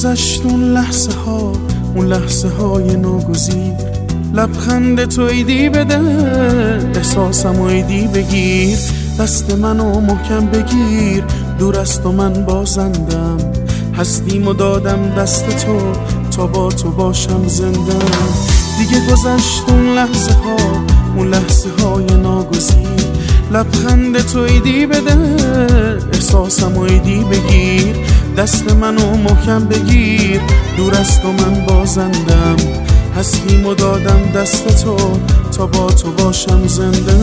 گذشت اون لحظه های ناگزیر، لبخند تو ایدی بده احساسم و ایدی بگیر، دست منو محکم بگیر، دور از تو من بازندم، هستیم و دادم دست تو تا با تو باشم زندم. دیگه گذشت اون لحظه های ناگزیر، لبخند تو ایدی بده احساسم و ایدی بگیر، دست منو محکم بگیر، دور از تو من بازندم، هستیم و دادم دست تو تا با تو باشم زنده.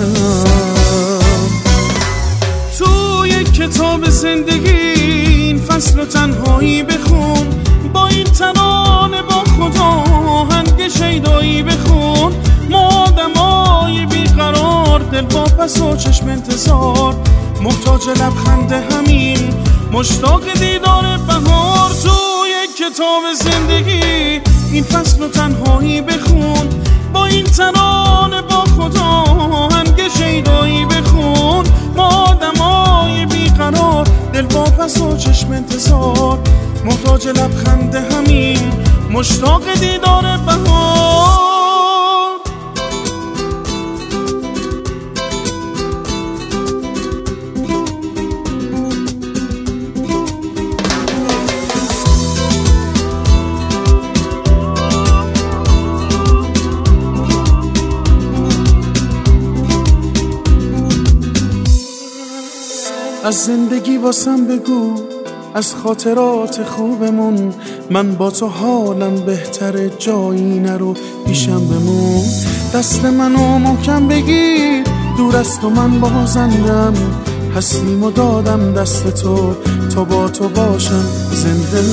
تو یک کتاب زندگی این فصل و تنهایی بخون، با این ترانه با خدا آهنگ شیدایی بخون، ما آدمای بیقرار دل واپس و چشم انتظار، محتاج لبخند همین مشتاق دیدار بهار. تو یک کتاب زندگی این فصل و تنهایی بخون، با این ترانه با خدا آهنگ شیدایی بخون، ما آدمای بیقرار دل واپس و چشم انتظار، محتاج لبخند همین مشتاق دیدار بهار. از زندگی واسم بگو، از خاطرات خوبمون، من با تو حالم بهتره، جایی نرو پیشم بمون، دست منو محکم بگیر، دور از تو من بازندم، هستیم و دادم دست تو تا با تو باشم زنده.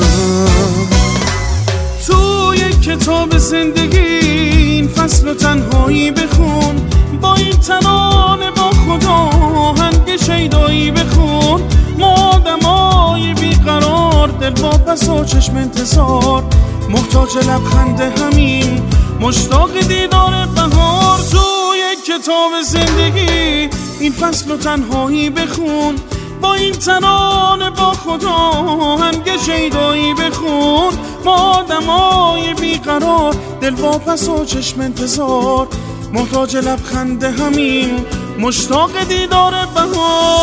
تو یک کتاب زندگی این فصل و تنهایی بخون، با این ترانه با خدا آهنگ شیدایی بخون، ما آدمای بیقرار دل واپس و چشم انتظار، محتاج لبخند همین مشتاق دیدار بهار. تو یک کتاب زندگی این فصل و تنهایی بخون، با این ترانه با خدا آهنگ شیدایی بخون، ما آدمای بیقرار دل واپس و چشم انتظار، محتاج لبخند همین مشتاق دیدار بهار.